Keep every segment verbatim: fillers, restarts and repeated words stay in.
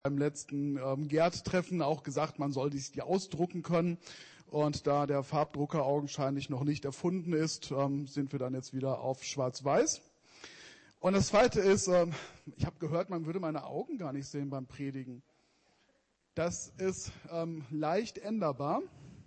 beim letzten ähm, Gerd-Treffen auch gesagt, man soll dies die ausdrucken können. Und da der Farbdrucker augenscheinlich noch nicht erfunden ist, ähm, sind wir dann jetzt wieder auf Schwarz-Weiß. Und das Zweite ist, ähm, ich habe gehört, man würde meine Augen gar nicht sehen beim Predigen. Das ist ähm, leicht änderbar.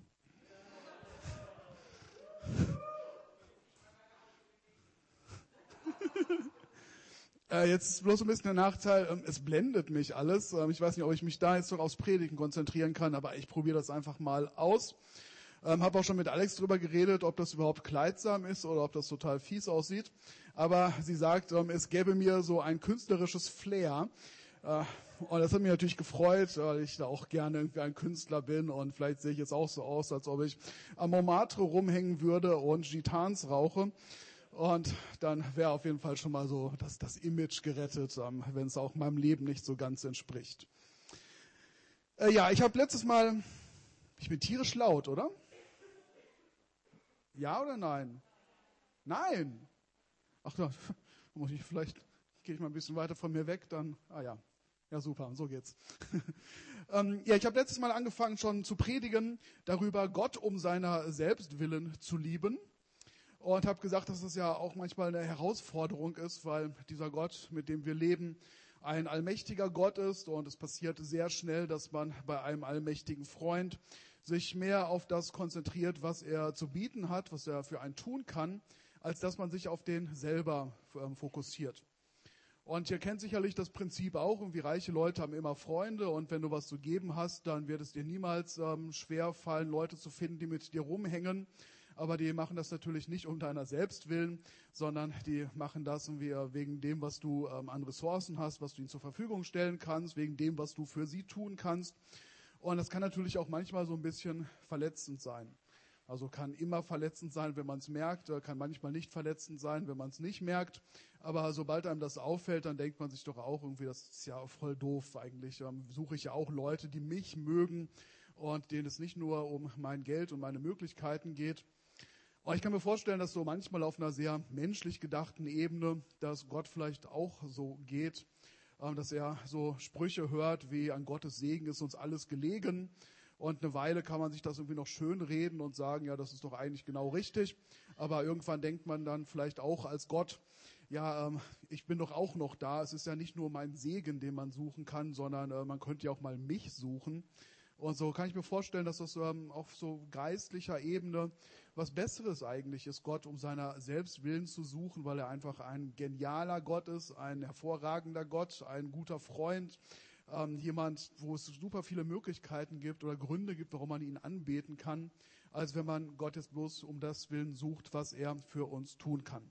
Äh, jetzt ist bloß ein bisschen der Nachteil, ähm, es blendet mich alles. Ähm, ich weiß nicht, ob ich mich da jetzt noch aufs Predigen konzentrieren kann, aber ich probiere das einfach mal aus. Ähm, habe auch schon mit Alex drüber geredet, ob das überhaupt kleidsam ist oder ob das total fies aussieht. Aber sie sagt, ähm, es gäbe mir so ein künstlerisches Flair. Äh, und das hat mich natürlich gefreut, weil ich da auch gerne irgendwie ein Künstler bin. Und vielleicht sehe ich jetzt auch so aus, als ob ich am Montmartre rumhängen würde und Gitans rauche. Und dann wäre auf jeden Fall schon mal so das, das Image gerettet, ähm, wenn es auch meinem Leben nicht so ganz entspricht. Äh, ja, ich habe letztes Mal, ich bin tierisch laut, oder? Ja oder nein? Nein. Ach ja, muss ich vielleicht, gehe ich mal ein bisschen weiter von mir weg, dann, ah ja. Ja, super, so geht's. ähm, ja, ich habe letztes Mal angefangen schon zu predigen, darüber Gott um seiner selbst willen zu lieben. Und habe gesagt, dass das ja auch manchmal eine Herausforderung ist, weil dieser Gott, mit dem wir leben, ein allmächtiger Gott ist. Und es passiert sehr schnell, dass man bei einem allmächtigen Freund sich mehr auf das konzentriert, was er zu bieten hat, was er für einen tun kann, als dass man sich auf den selber ähm, fokussiert. Und ihr kennt sicherlich das Prinzip auch, irgendwie reiche Leute haben immer Freunde und wenn du was zu geben hast, dann wird es dir niemals ähm, schwer fallen, Leute zu finden, die mit dir rumhängen. Aber die machen das natürlich nicht um deiner selbst willen, sondern die machen das irgendwie wegen dem, was du ähm, an Ressourcen hast, was du ihnen zur Verfügung stellen kannst, wegen dem, was du für sie tun kannst. Und das kann natürlich auch manchmal so ein bisschen verletzend sein. Also kann immer verletzend sein, wenn man es merkt, kann manchmal nicht verletzend sein, wenn man es nicht merkt. Aber sobald einem das auffällt, dann denkt man sich doch auch irgendwie, das ist ja voll doof eigentlich. Ähm, suche ich ja auch Leute, die mich mögen und denen es nicht nur um mein Geld und meine Möglichkeiten geht. Und ich kann mir vorstellen, dass so manchmal auf einer sehr menschlich gedachten Ebene, dass Gott vielleicht auch so geht, dass er so Sprüche hört wie an Gottes Segen ist uns alles gelegen. Und eine Weile kann man sich das irgendwie noch schön reden und sagen, ja, das ist doch eigentlich genau richtig. Aber irgendwann denkt man dann vielleicht auch als Gott, ja, ähm, ich bin doch auch noch da. Es ist ja nicht nur mein Segen, den man suchen kann, sondern äh, man könnte ja auch mal mich suchen. Und so kann ich mir vorstellen, dass das ähm, auf so geistlicher Ebene was Besseres eigentlich ist, Gott um seiner selbst willen zu suchen, weil er einfach ein genialer Gott ist, ein hervorragender Gott, ein guter Freund, ähm, jemand, wo es super viele Möglichkeiten gibt oder Gründe gibt, warum man ihn anbeten kann, als wenn man Gott jetzt bloß um das Willen sucht, was er für uns tun kann.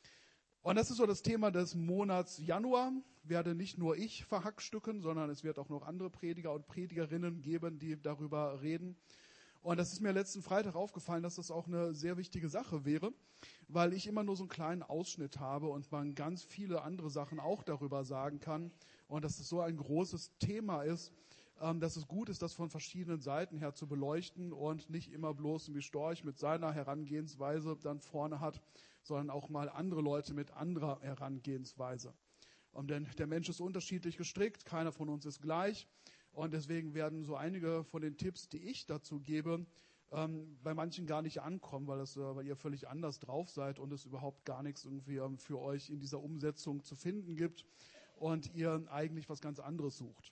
Und das ist so das Thema des Monats Januar. Werde nicht nur ich verhackstücken, sondern es wird auch noch andere Prediger und Predigerinnen geben, die darüber reden. Und das ist mir letzten Freitag aufgefallen, dass das auch eine sehr wichtige Sache wäre, weil ich immer nur so einen kleinen Ausschnitt habe und man ganz viele andere Sachen auch darüber sagen kann. Und dass es so ein großes Thema ist, dass es gut ist, das von verschiedenen Seiten her zu beleuchten und nicht immer bloß wie Storch mit seiner Herangehensweise dann vorne hat, sondern auch mal andere Leute mit anderer Herangehensweise. Und denn der Mensch ist unterschiedlich gestrickt, keiner von uns ist gleich. Und deswegen werden so einige von den Tipps, die ich dazu gebe, ähm, bei manchen gar nicht ankommen, weil, das, äh, weil ihr völlig anders drauf seid und es überhaupt gar nichts irgendwie ähm, für euch in dieser Umsetzung zu finden gibt und ihr eigentlich was ganz anderes sucht.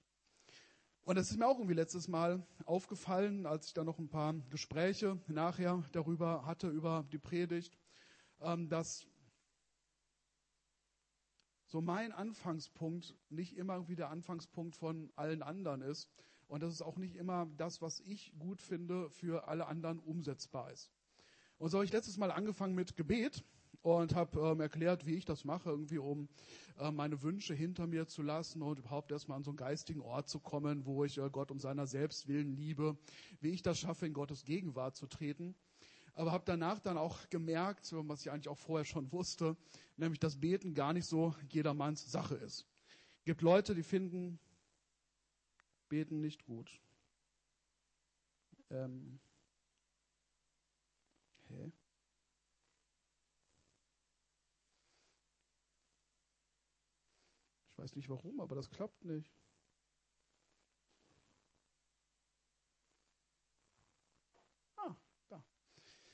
Und das ist mir auch irgendwie letztes Mal aufgefallen, als ich da noch ein paar Gespräche nachher darüber hatte, über die Predigt, ähm, dass so mein Anfangspunkt nicht immer irgendwie der Anfangspunkt von allen anderen ist und dass es auch nicht immer das, was ich gut finde, für alle anderen umsetzbar ist. Und so habe ich letztes Mal angefangen mit Gebet und habe ähm, erklärt, wie ich das mache, irgendwie um äh, meine Wünsche hinter mir zu lassen und überhaupt erstmal an so einen geistigen Ort zu kommen, wo ich äh, Gott um seiner selbst willen liebe, wie ich das schaffe, in Gottes Gegenwart zu treten. Aber habe danach dann auch gemerkt, was ich eigentlich auch vorher schon wusste, nämlich dass Beten gar nicht so jedermanns Sache ist. Es gibt Leute, die finden Beten nicht gut. Ähm, hä? Ich weiß nicht warum, aber das klappt nicht.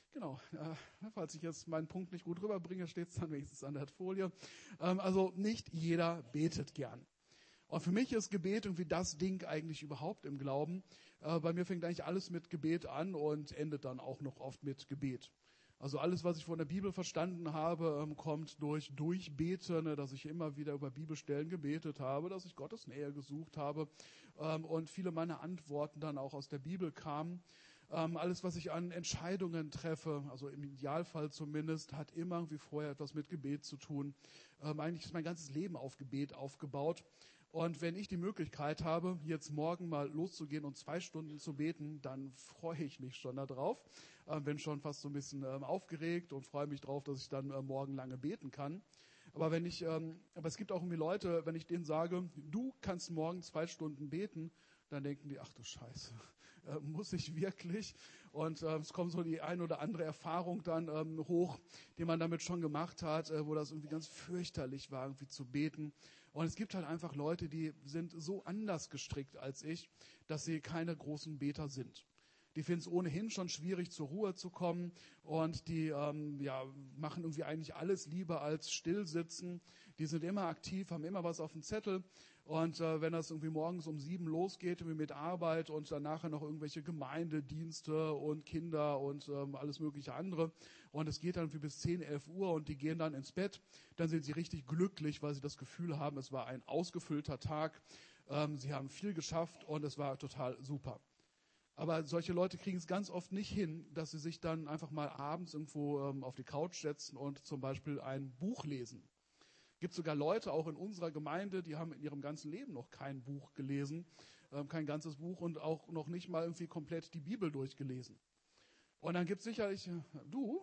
Genau, äh, falls ich jetzt meinen Punkt nicht gut rüberbringe, steht es dann wenigstens an der Folie. Ähm, also nicht jeder betet gern. Und für mich ist Gebet irgendwie das Ding eigentlich überhaupt im Glauben. Äh, bei mir fängt eigentlich alles mit Gebet an und endet dann auch noch oft mit Gebet. Also alles, was ich von der Bibel verstanden habe, ähm, kommt durch Durchbeten, ne, dass ich immer wieder über Bibelstellen gebetet habe, dass ich Gottes Nähe gesucht habe ähm, und viele meiner Antworten dann auch aus der Bibel kamen. Ähm, alles, was ich an Entscheidungen treffe, also im Idealfall zumindest, hat immer irgendwie vorher etwas mit Gebet zu tun. Ähm, eigentlich ist mein ganzes Leben auf Gebet aufgebaut. Und wenn ich die Möglichkeit habe, jetzt morgen mal loszugehen und zwei Stunden zu beten, dann freue ich mich schon darauf. Ähm, bin schon fast so ein bisschen ähm, aufgeregt und freue mich drauf, dass ich dann äh, morgen lange beten kann. Aber wenn ich, ähm, aber es gibt auch irgendwie Leute, wenn ich denen sage, du kannst morgen zwei Stunden beten, dann denken die, ach du Scheiße, äh, muss ich wirklich? Und äh, es kommt so die ein oder andere Erfahrung dann ähm, hoch, die man damit schon gemacht hat, äh, wo das irgendwie ganz fürchterlich war, irgendwie zu beten. Und es gibt halt einfach Leute, die sind so anders gestrickt als ich, dass sie keine großen Beter sind. Die finden es ohnehin schon schwierig, zur Ruhe zu kommen und die ähm, ja, machen irgendwie eigentlich alles lieber als stillsitzen. Die sind immer aktiv, haben immer was auf dem Zettel und äh, wenn das irgendwie morgens um sieben losgeht irgendwie mit Arbeit und dann nachher noch irgendwelche Gemeindedienste und Kinder und ähm, alles mögliche andere und es geht dann irgendwie bis zehn, elf Uhr und die gehen dann ins Bett, dann sind sie richtig glücklich, weil sie das Gefühl haben, es war ein ausgefüllter Tag, ähm, sie haben viel geschafft und es war total super. Aber solche Leute kriegen es ganz oft nicht hin, dass sie sich dann einfach mal abends irgendwo ähm, auf die Couch setzen und zum Beispiel ein Buch lesen. Es gibt sogar Leute, auch in unserer Gemeinde, die haben in ihrem ganzen Leben noch kein Buch gelesen, ähm, kein ganzes Buch und auch noch nicht mal irgendwie komplett die Bibel durchgelesen. Und dann gibt es sicherlich, äh, du?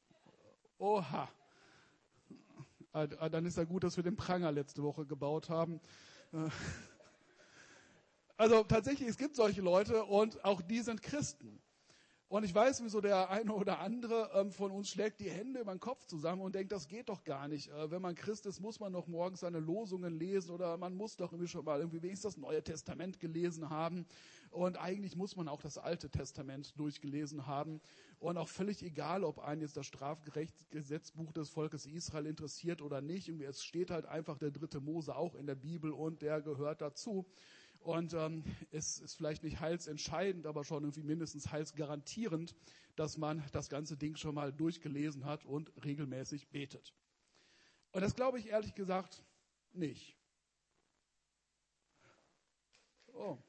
Oha. Äh, dann ist ja gut, dass wir den Pranger letzte Woche gebaut haben. Äh, Also tatsächlich, es gibt solche Leute und auch die sind Christen. Und ich weiß, wieso der eine oder andere ähm, von uns schlägt die Hände über den Kopf zusammen und denkt, das geht doch gar nicht. Äh, wenn man Christ ist, muss man doch morgens seine Losungen lesen oder man muss doch irgendwie schon mal irgendwie wenigstens das Neue Testament gelesen haben. Und eigentlich muss man auch das Alte Testament durchgelesen haben. Und auch völlig egal, ob einen jetzt das Strafgesetzbuch des Volkes Israel interessiert oder nicht. Irgendwie, es steht halt einfach der dritte Mose auch in der Bibel und der gehört dazu. Und ähm, es ist vielleicht nicht heilsentscheidend, aber schon irgendwie mindestens heilsgarantierend, dass man das ganze Ding schon mal durchgelesen hat und regelmäßig betet. Und das glaube ich ehrlich gesagt nicht. Oh.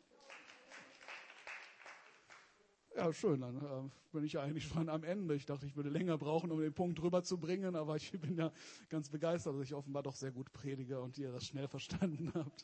Ja, schön, dann äh, bin ich ja eigentlich schon am Ende. Ich dachte, ich würde länger brauchen, um den Punkt rüberzubringen, aber ich bin ja ganz begeistert, dass ich offenbar doch sehr gut predige und ihr das schnell verstanden habt.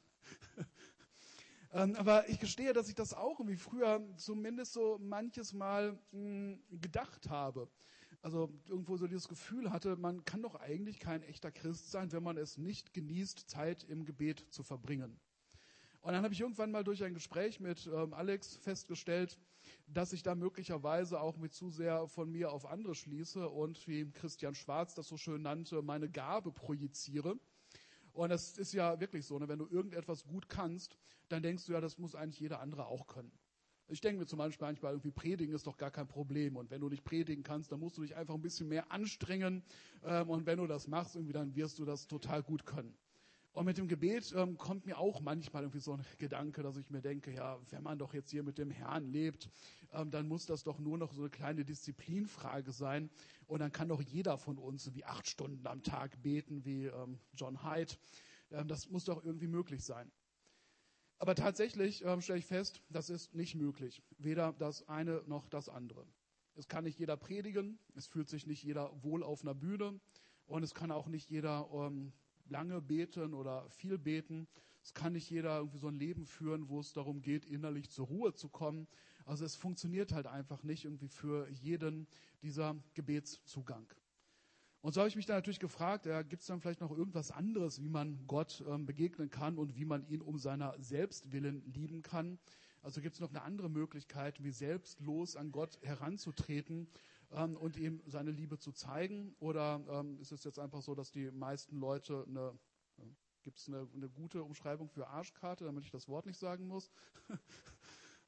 Aber ich gestehe, dass ich das auch irgendwie früher zumindest so manches Mal mh, gedacht habe. Also irgendwo so dieses Gefühl hatte, man kann doch eigentlich kein echter Christ sein, wenn man es nicht genießt, Zeit im Gebet zu verbringen. Und dann habe ich irgendwann mal durch ein Gespräch mit ähm, Alex festgestellt, dass ich da möglicherweise auch mit zu sehr von mir auf andere schließe und, wie Christian Schwarz das so schön nannte, meine Gabe projiziere. Und das ist ja wirklich so, ne? Wenn du irgendetwas gut kannst, dann denkst du ja, das muss eigentlich jeder andere auch können. Ich denke mir zum Beispiel manchmal, irgendwie predigen ist doch gar kein Problem. Und wenn du nicht predigen kannst, dann musst du dich einfach ein bisschen mehr anstrengen. Ähm, und wenn du das machst, irgendwie, dann wirst du das total gut können. Und mit dem Gebet ähm, kommt mir auch manchmal irgendwie so ein Gedanke, dass ich mir denke, ja, wenn man doch jetzt hier mit dem Herrn lebt, ähm, dann muss das doch nur noch so eine kleine Disziplinfrage sein. Und dann kann doch jeder von uns wie acht Stunden am Tag beten, wie ähm, John Hyde. Ähm, das muss doch irgendwie möglich sein. Aber tatsächlich ähm, stelle ich fest, das ist nicht möglich. Weder das eine noch das andere. Es kann nicht jeder predigen, es fühlt sich nicht jeder wohl auf einer Bühne und es kann auch nicht jeder ähm, lange beten oder viel beten. Es kann nicht jeder irgendwie so ein Leben führen, wo es darum geht, innerlich zur Ruhe zu kommen. Also es funktioniert halt einfach nicht irgendwie für jeden dieser Gebetszugang. Und so habe ich mich dann natürlich gefragt, ja, gibt es dann vielleicht noch irgendwas anderes, wie man Gott ähm, begegnen kann und wie man ihn um seiner selbst willen lieben kann? Also gibt es noch eine andere Möglichkeit, wie selbstlos an Gott heranzutreten ähm, und ihm seine Liebe zu zeigen? Oder ähm, ist es jetzt einfach so, dass die meisten Leute eine, äh, gibt es eine, eine gute Umschreibung für Arschkarte, damit ich das Wort nicht sagen muss?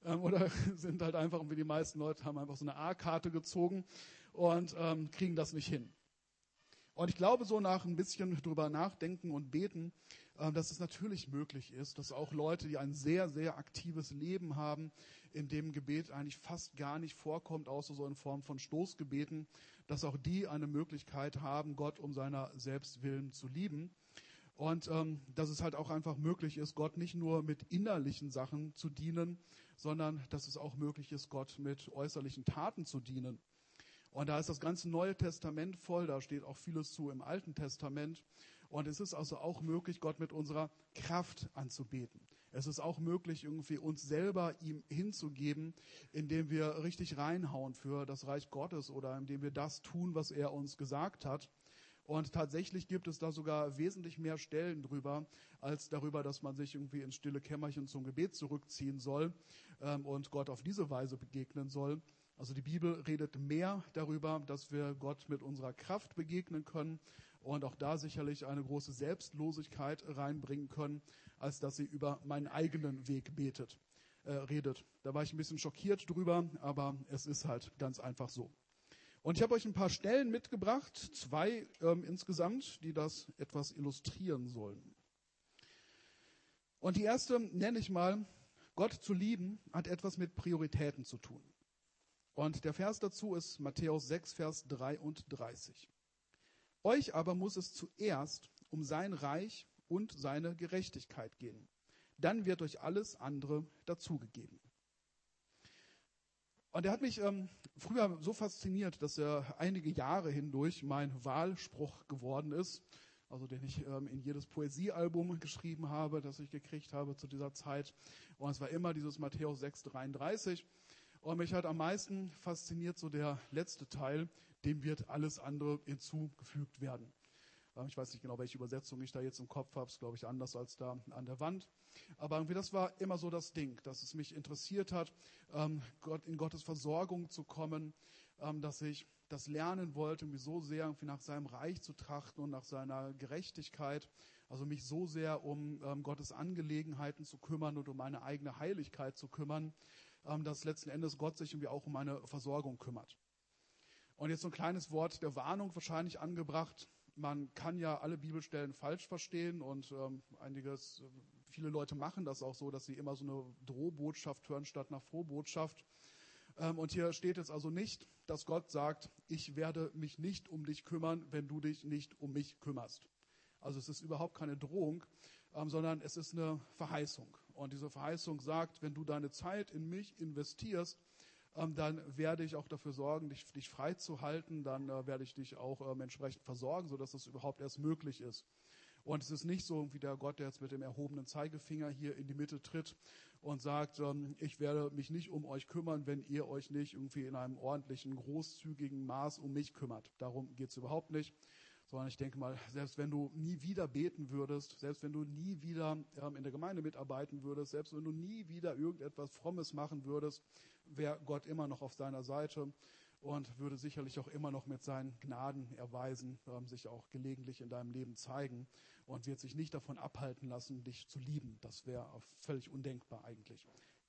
ähm, oder sind halt einfach, wie die meisten Leute haben, einfach so eine A-Karte gezogen und ähm, kriegen das nicht hin. Und ich glaube, so nach ein bisschen drüber nachdenken und beten, äh, dass es natürlich möglich ist, dass auch Leute, die ein sehr, sehr aktives Leben haben, in dem Gebet eigentlich fast gar nicht vorkommt, außer so in Form von Stoßgebeten, dass auch die eine Möglichkeit haben, Gott um seiner selbst willen zu lieben. Und ähm, dass es halt auch einfach möglich ist, Gott nicht nur mit innerlichen Sachen zu dienen, sondern dass es auch möglich ist, Gott mit äußerlichen Taten zu dienen. Und da ist das ganze Neue Testament voll, da steht auch vieles zu im Alten Testament. Und es ist also auch möglich, Gott mit unserer Kraft anzubeten. Es ist auch möglich, irgendwie uns selber ihm hinzugeben, indem wir richtig reinhauen für das Reich Gottes oder indem wir das tun, was er uns gesagt hat. Und tatsächlich gibt es da sogar wesentlich mehr Stellen drüber, als darüber, dass man sich irgendwie ins stille Kämmerchen zum Gebet zurückziehen soll ähm, und Gott auf diese Weise begegnen soll. Also die Bibel redet mehr darüber, dass wir Gott mit unserer Kraft begegnen können und auch da sicherlich eine große Selbstlosigkeit reinbringen können, als dass sie über meinen eigenen Weg betet, äh, redet. Da war ich ein bisschen schockiert drüber, aber es ist halt ganz einfach so. Und ich habe euch ein paar Stellen mitgebracht, zwei ähm, insgesamt, die das etwas illustrieren sollen. Und die erste nenne ich mal, Gott zu lieben hat etwas mit Prioritäten zu tun. Und der Vers dazu ist Matthäus sechs, Vers dreiunddreißig. Euch aber muss es zuerst um sein Reich und seine Gerechtigkeit gehen. Dann wird euch alles andere dazugegeben. Und er hat mich ähm, früher so fasziniert, dass er einige Jahre hindurch mein Wahlspruch geworden ist, also den ich ähm, in jedes Poesiealbum geschrieben habe, das ich gekriegt habe zu dieser Zeit. Und es war immer dieses Matthäus sechs, dreiunddreißig. Und mich hat am meisten fasziniert so der letzte Teil, dem wird alles andere hinzugefügt werden. Ich weiß nicht genau, welche Übersetzung ich da jetzt im Kopf habe, ist glaube ich anders als da an der Wand. Aber irgendwie das war immer so das Ding, dass es mich interessiert hat, ähm, Gott, in Gottes Versorgung zu kommen, ähm, dass ich das lernen wollte, irgendwie so sehr irgendwie nach seinem Reich zu trachten und nach seiner Gerechtigkeit, also mich so sehr um ähm, Gottes Angelegenheiten zu kümmern und um meine eigene Heiligkeit zu kümmern, ähm, dass letzten Endes Gott sich irgendwie auch um meine Versorgung kümmert. Und jetzt so ein kleines Wort der Warnung wahrscheinlich angebracht. Man kann ja alle Bibelstellen falsch verstehen und ähm, einiges, viele Leute machen das auch so, dass sie immer so eine Drohbotschaft hören statt einer Frohbotschaft. Ähm, und hier steht jetzt also nicht, dass Gott sagt, ich werde mich nicht um dich kümmern, wenn du dich nicht um mich kümmerst. Also es ist überhaupt keine Drohung, ähm, sondern es ist eine Verheißung. Und diese Verheißung sagt, wenn du deine Zeit in mich investierst, ähm, dann werde ich auch dafür sorgen, dich, dich frei zu halten, dann äh, werde ich dich auch ähm, entsprechend versorgen, sodass das überhaupt erst möglich ist. Und es ist nicht so wie der Gott, der jetzt mit dem erhobenen Zeigefinger hier in die Mitte tritt und sagt, ähm, ich werde mich nicht um euch kümmern, wenn ihr euch nicht irgendwie in einem ordentlichen, großzügigen Maß um mich kümmert. Darum geht es überhaupt nicht. Sondern ich denke mal, selbst wenn du nie wieder beten würdest, selbst wenn du nie wieder ähm, in der Gemeinde mitarbeiten würdest, selbst wenn du nie wieder irgendetwas Frommes machen würdest, wäre Gott immer noch auf deiner Seite und würde sicherlich auch immer noch mit seinen Gnaden erweisen, ähm, sich auch gelegentlich in deinem Leben zeigen und wird sich nicht davon abhalten lassen, dich zu lieben. Das wäre völlig undenkbar eigentlich.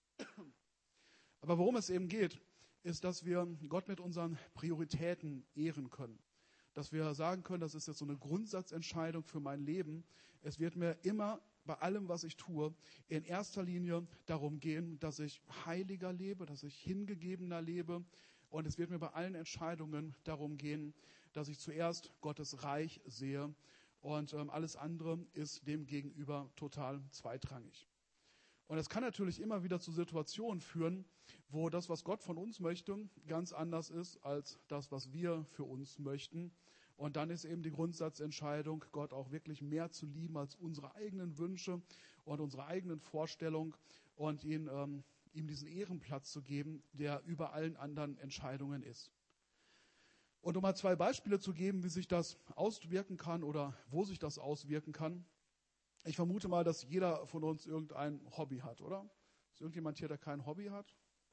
Aber worum es eben geht, ist, dass wir Gott mit unseren Prioritäten ehren können. Dass wir sagen können, das ist jetzt so eine Grundsatzentscheidung für mein Leben. Es wird mir immer bei allem, was ich tue, in erster Linie darum gehen, dass ich heiliger lebe, dass ich hingegebener lebe. Und es wird mir bei allen Entscheidungen darum gehen, dass ich zuerst Gottes Reich sehe. Und ähm, alles andere ist dem gegenüber total zweitrangig. Und es kann natürlich immer wieder zu Situationen führen, wo das, was Gott von uns möchte, ganz anders ist als das, was wir für uns möchten. Und dann ist eben die Grundsatzentscheidung, Gott auch wirklich mehr zu lieben als unsere eigenen Wünsche und unsere eigenen Vorstellungen und ihn, ähm, ihm diesen Ehrenplatz zu geben, der über allen anderen Entscheidungen ist. Und um mal zwei Beispiele zu geben, wie sich das auswirken kann oder wo sich das auswirken kann. Ich vermute mal, dass jeder von uns irgendein Hobby hat, oder? Ist irgendjemand hier, der kein Hobby hat?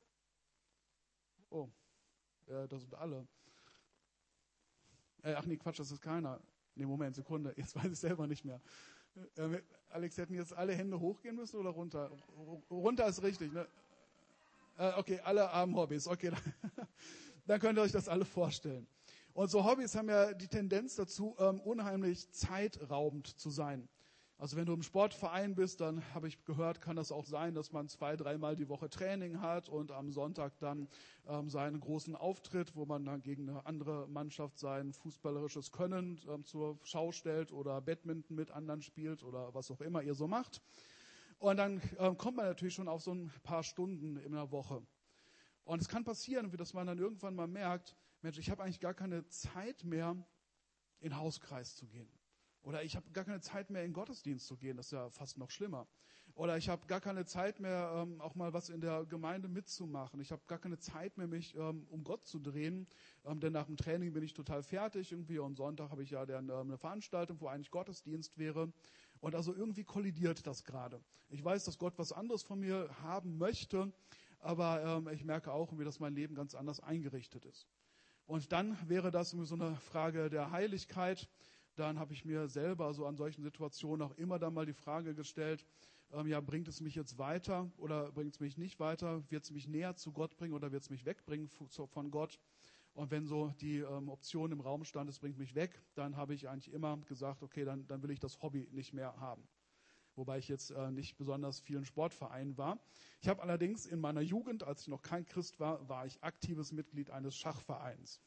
Oh, äh, das sind alle. Äh, ach nee, Quatsch, das ist keiner. Nee, Moment, Sekunde, jetzt weiß ich selber nicht mehr. Äh, Alex, hätten jetzt alle Hände hochgehen müssen oder runter? R- runter ist richtig, ne? Äh, okay, alle haben Hobbys. Okay, dann, dann könnt ihr euch das alle vorstellen. Und so Hobbys haben ja die Tendenz dazu, ähm, unheimlich zeitraubend zu sein. Also wenn du im Sportverein bist, dann habe ich gehört, kann das auch sein, dass man zwei, dreimal die Woche Training hat und am Sonntag dann ähm, seinen großen Auftritt, wo man dann gegen eine andere Mannschaft sein fußballerisches Können ähm, zur Schau stellt oder Badminton mit anderen spielt oder was auch immer ihr so macht. Und dann ähm, kommt man natürlich schon auf so ein paar Stunden in der Woche. Und es kann passieren, dass man dann irgendwann mal merkt, Mensch, ich habe eigentlich gar keine Zeit mehr, in den Hauskreis zu gehen. Oder ich habe gar keine Zeit mehr, in den Gottesdienst zu gehen. Das ist ja fast noch schlimmer. Oder ich habe gar keine Zeit mehr, ähm, auch mal was in der Gemeinde mitzumachen. Ich habe gar keine Zeit mehr, mich ähm, um Gott zu drehen. Ähm, denn nach dem Training bin ich total fertig irgendwie. Und Sonntag habe ich ja dann ähm, eine Veranstaltung, wo eigentlich Gottesdienst wäre. Und also irgendwie kollidiert das gerade. Ich weiß, dass Gott was anderes von mir haben möchte. Aber ähm, ich merke auch, irgendwie, dass mein Leben ganz anders eingerichtet ist. Und dann wäre das irgendwie so eine Frage der Heiligkeit. Dann habe ich mir selber so an solchen Situationen auch immer dann mal die Frage gestellt, ähm, ja, bringt es mich jetzt weiter oder bringt es mich nicht weiter? Wird es mich näher zu Gott bringen oder wird es mich wegbringen von Gott? Und wenn so die ähm, Option im Raum stand, es bringt mich weg, dann habe ich eigentlich immer gesagt, okay, dann, dann will ich das Hobby nicht mehr haben. Wobei ich jetzt äh, nicht besonders vielen Sportvereinen war. Ich habe allerdings in meiner Jugend, als ich noch kein Christ war, war ich aktives Mitglied eines Schachvereins.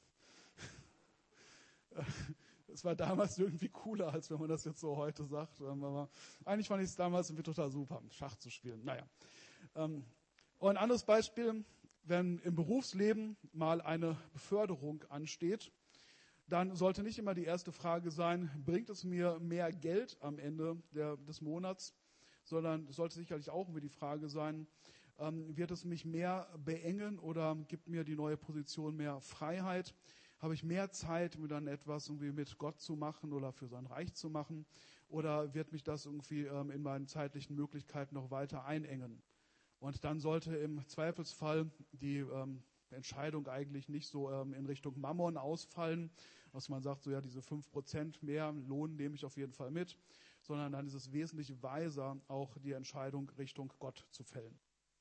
Es war damals irgendwie cooler, als wenn man das jetzt so heute sagt. Aber eigentlich fand ich es damals irgendwie total super, Schach zu spielen. Naja. Und ein anderes Beispiel, wenn im Berufsleben mal eine Beförderung ansteht, dann sollte nicht immer die erste Frage sein, bringt es mir mehr Geld am Ende der, des Monats, sondern es sollte sicherlich auch irgendwie die Frage sein, ähm, wird es mich mehr beengen oder gibt mir die neue Position mehr Freiheit? Habe ich mehr Zeit, mir dann etwas irgendwie mit Gott zu machen oder für sein Reich zu machen? Oder wird mich das irgendwie ähm, in meinen zeitlichen Möglichkeiten noch weiter einengen? Und dann sollte im Zweifelsfall die ähm, Entscheidung eigentlich nicht so ähm, in Richtung Mammon ausfallen, dass man sagt, so ja, diese fünf Prozent mehr Lohn nehme ich auf jeden Fall mit, sondern dann ist es wesentlich weiser, auch die Entscheidung Richtung Gott zu fällen.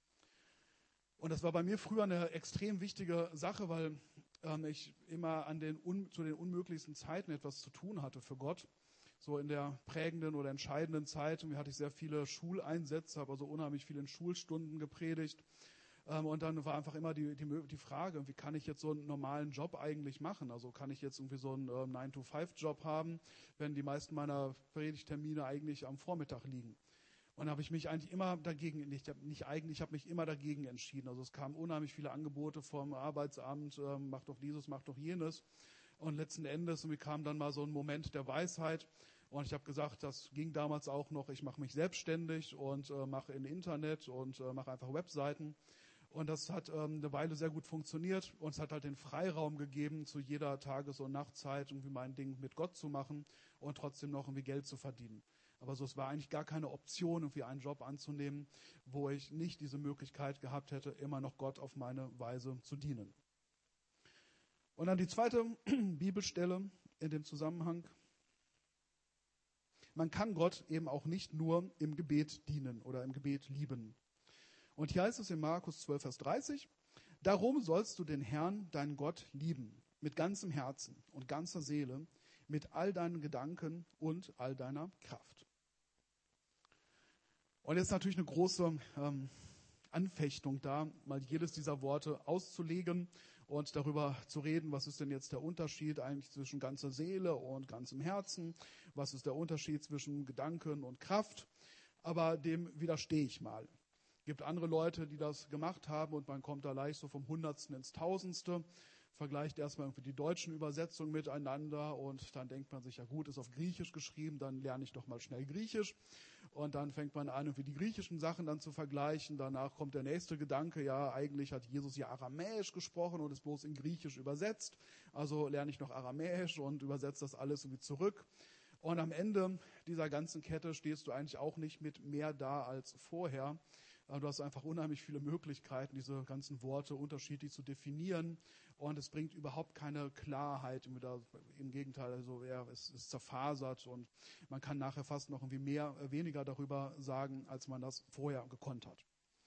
Und das war bei mir früher eine extrem wichtige Sache, weil ähm, ich immer an den un, zu den unmöglichsten Zeiten etwas zu tun hatte für Gott. So in der prägenden oder entscheidenden Zeit. Und mir hatte ich sehr viele Schuleinsätze, habe also unheimlich viele Schulstunden gepredigt. Ähm, und dann war einfach immer die, die, die Frage, wie kann ich jetzt so einen normalen Job eigentlich machen? Also kann ich jetzt irgendwie so einen ähm, nine to five Job haben, wenn die meisten meiner Predigttermine eigentlich am Vormittag liegen? Und da habe ich mich eigentlich immer dagegen, nicht, nicht eigentlich, ich habe mich immer dagegen entschieden. Also es kamen unheimlich viele Angebote vom Arbeitsamt, ähm, mach doch dieses, mach doch jenes. Und letzten Endes und kam dann mal so ein Moment der Weisheit. Und ich habe gesagt, das ging damals auch noch, ich mache mich selbstständig und äh, mache im Internet und äh, mache einfach Webseiten. Und das hat ähm, eine Weile sehr gut funktioniert. Und es hat halt den Freiraum gegeben, zu jeder Tages- und Nachtzeit irgendwie mein Ding mit Gott zu machen und trotzdem noch irgendwie Geld zu verdienen. Aber so, es war eigentlich gar keine Option, irgendwie einen Job anzunehmen, wo ich nicht diese Möglichkeit gehabt hätte, immer noch Gott auf meine Weise zu dienen. Und dann die zweite Bibelstelle in dem Zusammenhang. Man kann Gott eben auch nicht nur im Gebet dienen oder im Gebet lieben. Und hier heißt es in Markus zwölf, Vers dreißig, darum sollst du den Herrn, deinen Gott, lieben, mit ganzem Herzen und ganzer Seele, mit all deinen Gedanken und all deiner Kraft. Und jetzt ist natürlich eine große ähm, Anfechtung da, mal jedes dieser Worte auszulegen und darüber zu reden, was ist denn jetzt der Unterschied eigentlich zwischen ganzer Seele und ganzem Herzen, was ist der Unterschied zwischen Gedanken und Kraft, aber dem widerstehe ich mal. Es gibt andere Leute, die das gemacht haben und man kommt da leicht so vom Hundertsten ins Tausendste, vergleicht erstmal irgendwie die deutschen Übersetzungen miteinander und dann denkt man sich, ja gut, ist auf Griechisch geschrieben, dann lerne ich doch mal schnell Griechisch. Und dann fängt man an, irgendwie die griechischen Sachen dann zu vergleichen. Danach kommt der nächste Gedanke, ja, eigentlich hat Jesus ja Aramäisch gesprochen und ist bloß in Griechisch übersetzt. Also lerne ich noch Aramäisch und übersetze das alles irgendwie zurück. Und am Ende dieser ganzen Kette stehst du eigentlich auch nicht mit mehr da als vorher. Du hast einfach unheimlich viele Möglichkeiten, diese ganzen Worte unterschiedlich zu definieren. Und es bringt überhaupt keine Klarheit. Im Gegenteil, also ja, es ist zerfasert und man kann nachher fast noch irgendwie mehr, weniger darüber sagen, als man das vorher gekonnt hat.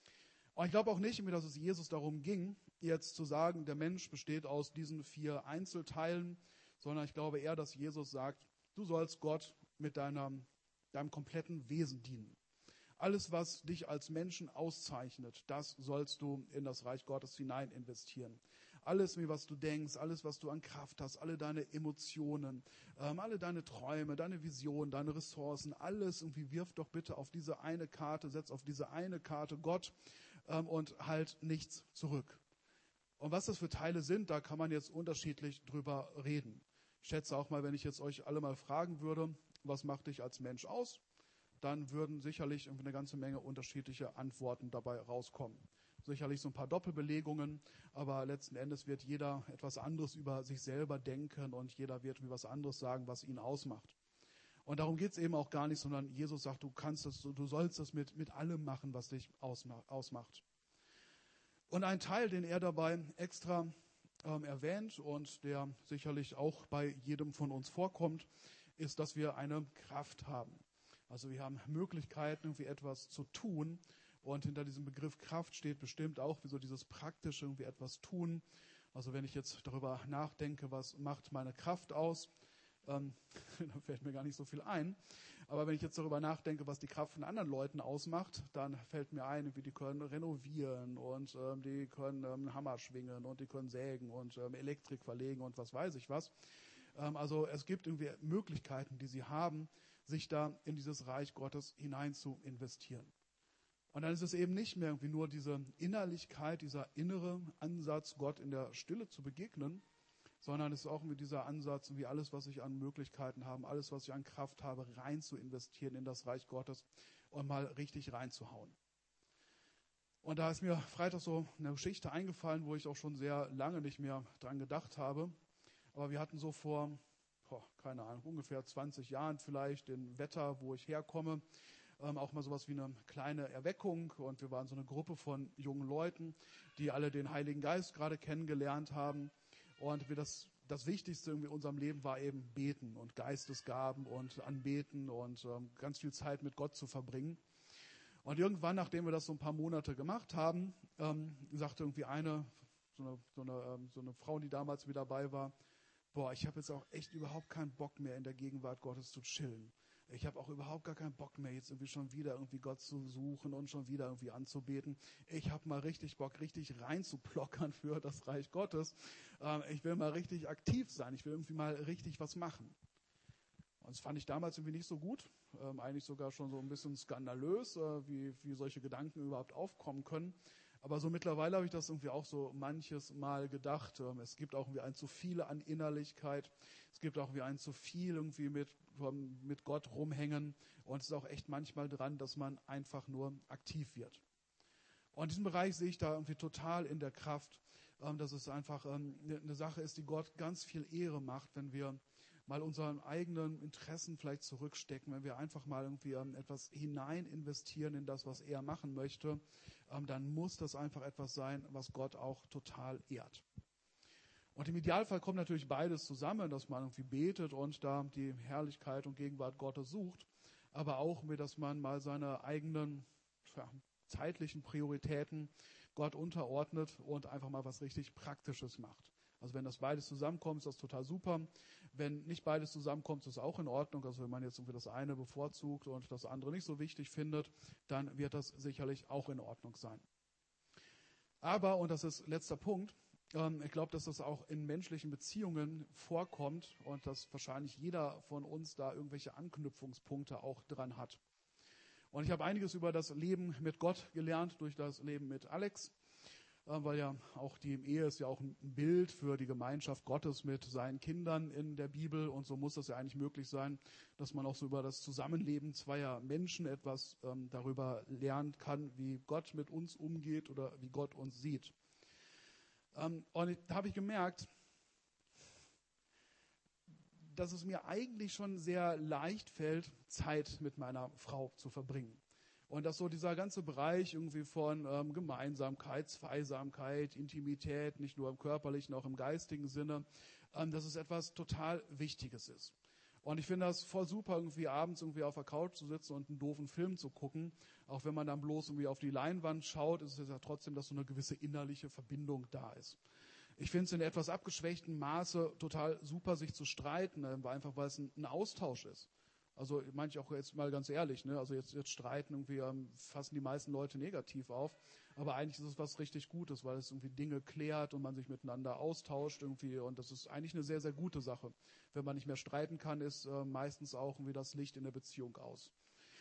Und ich glaube auch nicht, dass es Jesus darum ging, jetzt zu sagen, der Mensch besteht aus diesen vier Einzelteilen, sondern ich glaube eher, dass Jesus sagt, du sollst Gott mit deiner, deinem kompletten Wesen dienen. Alles, was dich als Menschen auszeichnet, das sollst du in das Reich Gottes hinein investieren. Alles, was du denkst, alles, was du an Kraft hast, alle deine Emotionen, ähm, alle deine Träume, deine Visionen, deine Ressourcen, alles irgendwie wirf doch bitte auf diese eine Karte, setz auf diese eine Karte Gott ähm, und halt nichts zurück. Und was das für Teile sind, da kann man jetzt unterschiedlich drüber reden. Ich schätze auch mal, wenn ich jetzt euch alle mal fragen würde, was macht dich als Mensch aus? Dann würden sicherlich irgendwie eine ganze Menge unterschiedliche Antworten dabei rauskommen. Sicherlich so ein paar Doppelbelegungen, aber letzten Endes wird jeder etwas anderes über sich selber denken und jeder wird mir was anderes sagen, was ihn ausmacht. Und darum geht es eben auch gar nicht, sondern Jesus sagt, du kannst das, du sollst das mit, mit allem machen, was dich ausmacht. Und ein Teil, den er dabei extra ähm, erwähnt und der sicherlich auch bei jedem von uns vorkommt, ist, dass wir eine Kraft haben. Also wir haben Möglichkeiten, irgendwie etwas zu tun. Und hinter diesem Begriff Kraft steht bestimmt auch wie so dieses praktische irgendwie etwas tun. Also wenn ich jetzt darüber nachdenke, was macht meine Kraft aus, ähm, dann fällt mir gar nicht so viel ein. Aber wenn ich jetzt darüber nachdenke, was die Kraft von anderen Leuten ausmacht, dann fällt mir ein, wie die können renovieren und ähm, die können ähm, Hammer schwingen und die können sägen und ähm, Elektrik verlegen und was weiß ich was. Ähm, also es gibt irgendwie Möglichkeiten, die sie haben, sich da in dieses Reich Gottes hinein zu investieren. Und dann ist es eben nicht mehr irgendwie nur diese Innerlichkeit, dieser innere Ansatz, Gott in der Stille zu begegnen, sondern es ist auch irgendwie dieser Ansatz, wie alles, was ich an Möglichkeiten habe, alles, was ich an Kraft habe, rein zu investieren in das Reich Gottes und mal richtig reinzuhauen. Und da ist mir Freitag so eine Geschichte eingefallen, wo ich auch schon sehr lange nicht mehr dran gedacht habe. Aber wir hatten so vor, boah, keine Ahnung, ungefähr zwanzig Jahren vielleicht, den Wetter, wo ich herkomme, ähm, auch mal sowas wie eine kleine Erweckung. Und wir waren so eine Gruppe von jungen Leuten, die alle den Heiligen Geist gerade kennengelernt haben. Und wir das, das Wichtigste in unserem Leben war eben Beten und Geistesgaben und Anbeten und ähm, ganz viel Zeit mit Gott zu verbringen. Und irgendwann, nachdem wir das so ein paar Monate gemacht haben, ähm, sagte irgendwie eine, so eine, so eine, ähm, so eine Frau, die damals mit dabei war, boah, ich habe jetzt auch echt überhaupt keinen Bock mehr, in der Gegenwart Gottes zu chillen. Ich habe auch überhaupt gar keinen Bock mehr, jetzt irgendwie schon wieder irgendwie Gott zu suchen und schon wieder irgendwie anzubeten. Ich habe mal richtig Bock, richtig reinzuplockern für das Reich Gottes. Ähm, ich will mal richtig aktiv sein. Ich will irgendwie mal richtig was machen. Und das fand ich damals irgendwie nicht so gut. Ähm, eigentlich sogar schon so ein bisschen skandalös, äh, wie, wie solche Gedanken überhaupt aufkommen können. Aber so mittlerweile habe ich das irgendwie auch so manches Mal gedacht. Ähm, es gibt auch irgendwie ein zu viel an Innerlichkeit. Es gibt auch irgendwie ein zu viel irgendwie mit, mit Gott rumhängen. Und es ist auch echt manchmal dran, dass man einfach nur aktiv wird. Und in diesem Bereich sehe ich da irgendwie total in der Kraft, ähm, dass es einfach ähm, eine Sache ist, die Gott ganz viel Ehre macht, wenn wir mal unseren eigenen Interessen vielleicht zurückstecken, wenn wir einfach mal irgendwie ähm, etwas hinein investieren in das, was er machen möchte, ähm, dann muss das einfach etwas sein, was Gott auch total ehrt. Und im Idealfall kommt natürlich beides zusammen, dass man irgendwie betet und da die Herrlichkeit und Gegenwart Gottes sucht, aber auch, dass man mal seine eigenen ja, zeitlichen Prioritäten Gott unterordnet und einfach mal was richtig Praktisches macht. Also wenn das beides zusammenkommt, ist das total super. Wenn nicht beides zusammenkommt, ist das auch in Ordnung. Also wenn man jetzt irgendwie das eine bevorzugt und das andere nicht so wichtig findet, dann wird das sicherlich auch in Ordnung sein. Aber, und das ist letzter Punkt, ähm, ich glaube, dass das auch in menschlichen Beziehungen vorkommt und dass wahrscheinlich jeder von uns da irgendwelche Anknüpfungspunkte auch dran hat. Und ich habe einiges über das Leben mit Gott gelernt durch das Leben mit Alex, weil ja auch die Ehe ist ja auch ein Bild für die Gemeinschaft Gottes mit seinen Kindern in der Bibel. Und so muss das ja eigentlich möglich sein, dass man auch so über das Zusammenleben zweier Menschen etwas ähm, darüber lernen kann, wie Gott mit uns umgeht oder wie Gott uns sieht. Ähm, und da habe ich gemerkt, dass es mir eigentlich schon sehr leicht fällt, Zeit mit meiner Frau zu verbringen. Und dass so dieser ganze Bereich irgendwie von ähm, Gemeinsamkeit, Zweisamkeit, Intimität, nicht nur im körperlichen, auch im geistigen Sinne, ähm, dass es etwas total Wichtiges ist. Und ich finde das voll super, irgendwie abends irgendwie auf der Couch zu sitzen und einen doofen Film zu gucken. Auch wenn man dann bloß irgendwie auf die Leinwand schaut, ist es ja trotzdem, dass so eine gewisse innerliche Verbindung da ist. Ich finde es in etwas abgeschwächtem Maße total super, sich zu streiten, einfach weil es ein, ein Austausch ist. Also meine ich auch jetzt mal ganz ehrlich, ne? Also jetzt, jetzt streiten irgendwie ähm, fassen die meisten Leute negativ auf, aber eigentlich ist es was richtig Gutes, weil es irgendwie Dinge klärt und man sich miteinander austauscht irgendwie und das ist eigentlich eine sehr, sehr gute Sache. Wenn man nicht mehr streiten kann, ist äh, meistens auch irgendwie das Licht in der Beziehung aus.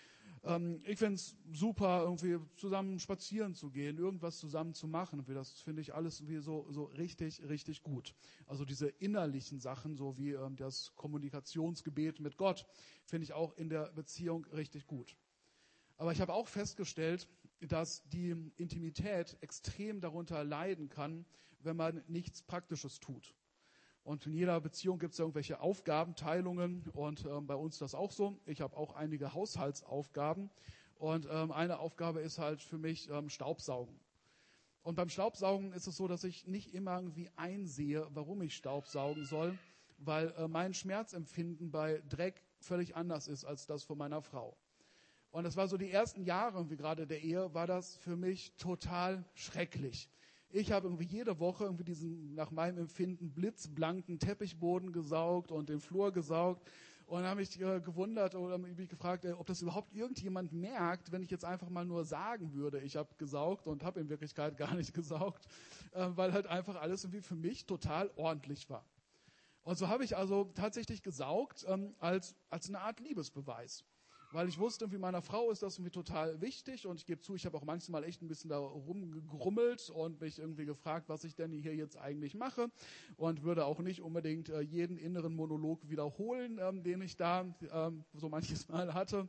Ähm, ich finde es super, irgendwie zusammen spazieren zu gehen, irgendwas zusammen zu machen. Das finde ich alles irgendwie so, so richtig, richtig gut. Also diese innerlichen Sachen, so wie ähm, das Kommunikationsgebet mit Gott, finde ich auch in der Beziehung richtig gut. Aber ich habe auch festgestellt, dass die Intimität extrem darunter leiden kann, wenn man nichts Praktisches tut. Und in jeder Beziehung gibt es irgendwelche Aufgabenteilungen und ähm, bei uns das auch so. Ich habe auch einige Haushaltsaufgaben und ähm, eine Aufgabe ist halt für mich ähm, Staubsaugen. Und beim Staubsaugen ist es so, dass ich nicht immer irgendwie einsehe, warum ich Staubsaugen soll, weil äh, mein Schmerzempfinden bei Dreck völlig anders ist als das von meiner Frau. Und das war so die ersten Jahre, wie gerade der Ehe, war das für mich total schrecklich. Ich habe irgendwie jede Woche irgendwie diesen, nach meinem Empfinden, blitzblanken Teppichboden gesaugt und den Flur gesaugt und habe mich äh, gewundert oder mich gefragt, äh, ob das überhaupt irgendjemand merkt, wenn ich jetzt einfach mal nur sagen würde, ich habe gesaugt und habe in Wirklichkeit gar nicht gesaugt, äh, weil halt einfach alles irgendwie für mich total ordentlich war. Und so habe ich also tatsächlich gesaugt ähm, als, als eine Art Liebesbeweis. Weil ich wusste, irgendwie meiner Frau ist das irgendwie total wichtig und ich gebe zu, ich habe auch manchmal echt ein bisschen da rumgegrummelt und mich irgendwie gefragt, was ich denn hier jetzt eigentlich mache und würde auch nicht unbedingt äh, jeden inneren Monolog wiederholen, ähm, den ich da ähm, so manches Mal hatte.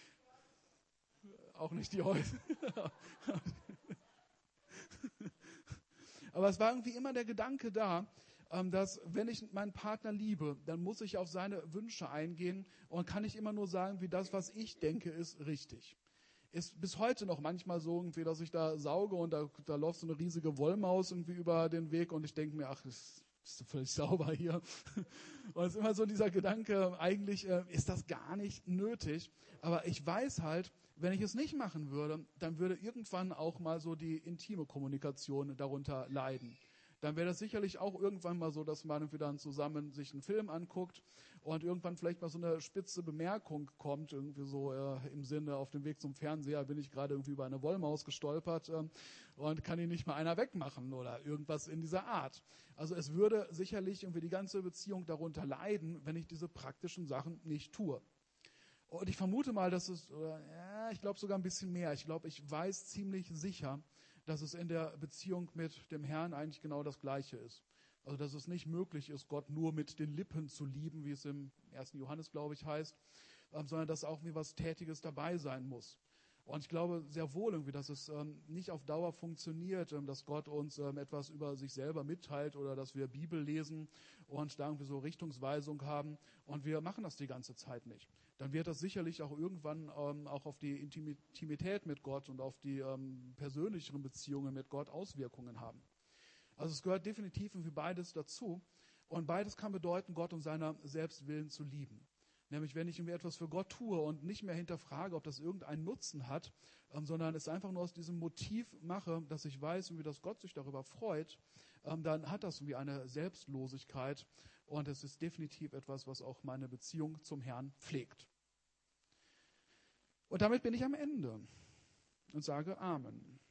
Auch nicht die heute. Aber es war irgendwie immer der Gedanke da, dass wenn ich meinen Partner liebe, dann muss ich auf seine Wünsche eingehen und kann nicht immer nur sagen, wie das, was ich denke, ist richtig. Ist bis heute noch manchmal so irgendwie, dass ich da sauge und da, da läuft so eine riesige Wollmaus irgendwie über den Weg und ich denke mir, ach, das ist völlig sauber hier. Und es ist immer so dieser Gedanke, eigentlich äh, ist das gar nicht nötig. Aber ich weiß halt, wenn ich es nicht machen würde, dann würde irgendwann auch mal so die intime Kommunikation darunter leiden. Dann wäre das sicherlich auch irgendwann mal so, dass man irgendwie dann zusammen sich einen Film anguckt und irgendwann vielleicht mal so eine spitze Bemerkung kommt, irgendwie so äh, im Sinne, auf dem Weg zum Fernseher bin ich gerade irgendwie über eine Wollmaus gestolpert äh, und kann ihn nicht mal einer wegmachen oder irgendwas in dieser Art. Also es würde sicherlich irgendwie die ganze Beziehung darunter leiden, wenn ich diese praktischen Sachen nicht tue. Und ich vermute mal, dass es, oder, ja, ich glaube sogar ein bisschen mehr, ich glaube, ich weiß ziemlich sicher, dass es in der Beziehung mit dem Herrn eigentlich genau das Gleiche ist. Also dass es nicht möglich ist, Gott nur mit den Lippen zu lieben, wie es im ersten Johannes, glaube ich, heißt, ähm, sondern dass auch irgendwie was Tätiges dabei sein muss. Und ich glaube sehr wohl irgendwie, dass es ähm, nicht auf Dauer funktioniert, ähm, dass Gott uns ähm, etwas über sich selber mitteilt oder dass wir Bibel lesen und da irgendwie so Richtungsweisung haben und wir machen das die ganze Zeit nicht. Dann wird das sicherlich auch irgendwann ähm, auch auf die Intimität mit Gott und auf die ähm, persönlicheren Beziehungen mit Gott Auswirkungen haben. Also es gehört definitiv irgendwie beides dazu und beides kann bedeuten, Gott um seiner selbst willen zu lieben. Nämlich, wenn ich irgendwie etwas für Gott tue und nicht mehr hinterfrage, ob das irgendeinen Nutzen hat, ähm, sondern es einfach nur aus diesem Motiv mache, dass ich weiß, irgendwie, dass Gott sich darüber freut, ähm, dann hat das irgendwie eine Selbstlosigkeit und es ist definitiv etwas, was auch meine Beziehung zum Herrn pflegt. Und damit bin ich am Ende und sage Amen.